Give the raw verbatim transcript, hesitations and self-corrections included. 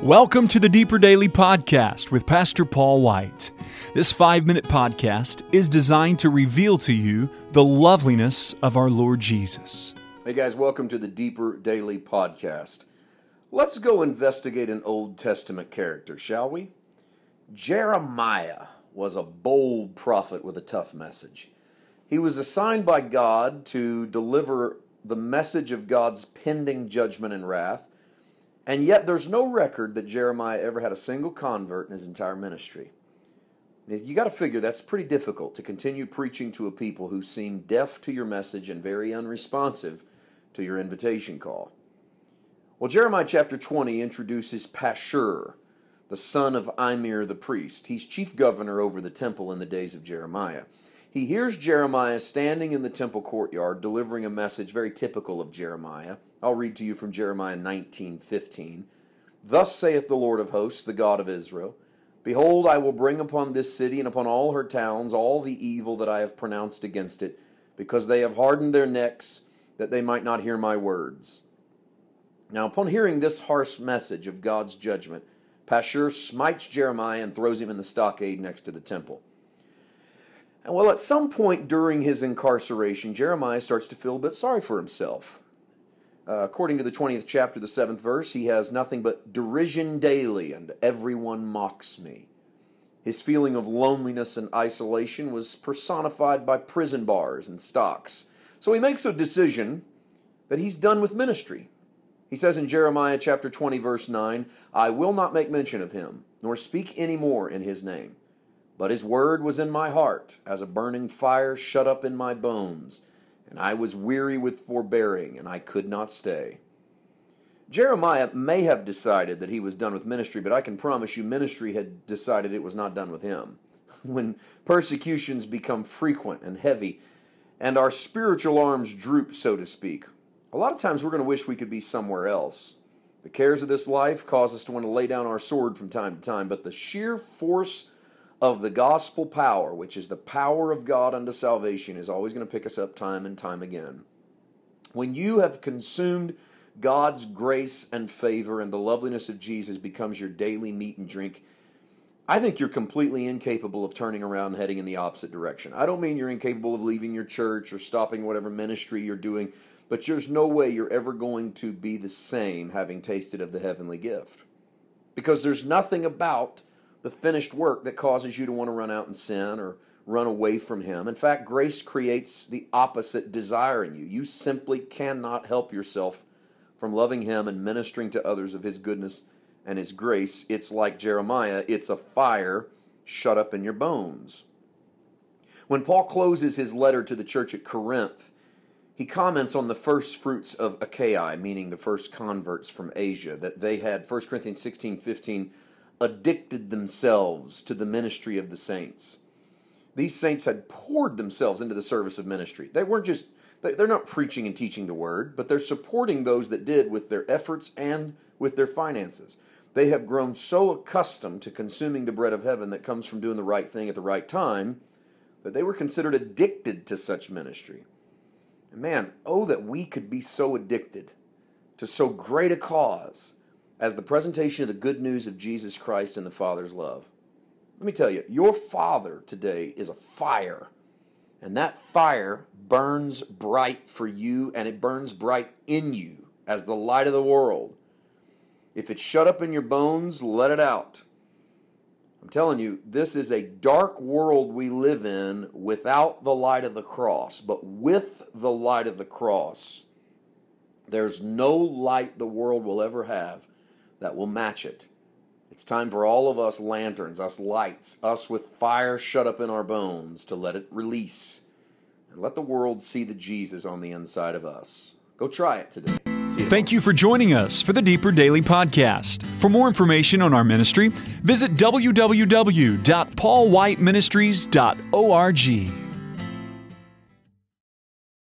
Welcome to the Deeper Daily Podcast with Pastor Paul White. This five-minute podcast is designed to reveal to you the loveliness of our Lord Jesus. Hey guys, welcome to the Deeper Daily Podcast. Let's go investigate an Old Testament character, shall we? Jeremiah was a bold prophet with a tough message. He was assigned by God to deliver the message of God's pending judgment and wrath, and yet there's no record that Jeremiah ever had a single convert in his entire ministry. You got to figure that's pretty difficult to continue preaching to a people who seem deaf to your message and very unresponsive to your invitation call. Well, Jeremiah chapter twenty introduces Pashur, the son of Immer the priest. He's chief governor over the temple in the days of Jeremiah. He hears Jeremiah standing in the temple courtyard delivering a message very typical of Jeremiah. I'll read to you from Jeremiah nineteen fifteen. Thus saith the Lord of hosts, the God of Israel, Behold, I will bring upon this city and upon all her towns all the evil that I have pronounced against it, because they have hardened their necks, that they might not hear my words. Now, upon hearing this harsh message of God's judgment, Pashur smites Jeremiah and throws him in the stockade next to the temple. And well, at some point during his incarceration, Jeremiah starts to feel a bit sorry for himself. Uh, according to the twentieth chapter, the seventh verse, he has nothing but derision daily, and everyone mocks me. His feeling of loneliness and isolation was personified by prison bars and stocks. So he makes a decision that he's done with ministry. He says in Jeremiah chapter twenty, verse nine, I will not make mention of him, nor speak any more in his name. But his word was in my heart, as a burning fire shut up in my bones, and I was weary with forbearing, and I could not stay. Jeremiah may have decided that he was done with ministry, but I can promise you ministry had decided it was not done with him. When persecutions become frequent and heavy, and our spiritual arms droop, so to speak, a lot of times we're going to wish we could be somewhere else. The cares of this life cause us to want to lay down our sword from time to time, but the sheer force of the gospel power, which is the power of God unto salvation, is always going to pick us up time and time again. When you have consumed God's grace and favor and the loveliness of Jesus becomes your daily meat and drink, I think you're completely incapable of turning around and heading in the opposite direction. I don't mean you're incapable of leaving your church or stopping whatever ministry you're doing, but there's no way you're ever going to be the same having tasted of the heavenly gift. Because there's nothing about the finished work that causes you to want to run out and sin or run away from Him. In fact, grace creates the opposite desire in you. You simply cannot help yourself from loving Him and ministering to others of His goodness and His grace. It's like Jeremiah, it's a fire shut up in your bones. When Paul closes his letter to the church at Corinth, he comments on the first fruits of Achaia, meaning the first converts from Asia, that they had, First Corinthians sixteen fifteen, addicted themselves to the ministry of the saints. These saints had poured themselves into the service of ministry. They weren't just, they're not preaching and teaching the word, but they're supporting those that did with their efforts and with their finances. They have grown so accustomed to consuming the bread of heaven that comes from doing the right thing at the right time that they were considered addicted to such ministry. And man, oh, that we could be so addicted to so great a cause as the presentation of the good news of Jesus Christ and the Father's love. Let me tell you, your Father today is a fire, and that fire burns bright for you, and it burns bright in you as the light of the world. If it's shut up in your bones, let it out. I'm telling you, this is a dark world we live in without the light of the cross, but with the light of the cross, there's no light the world will ever have that will match it. It's time for all of us lanterns, us lights, us with fire shut up in our bones to let it release and let the world see the Jesus on the inside of us. Go try it today. See you Thank you for joining us for the Deeper Daily Podcast. For more information on our ministry, visit w w w dot paul white ministries dot org.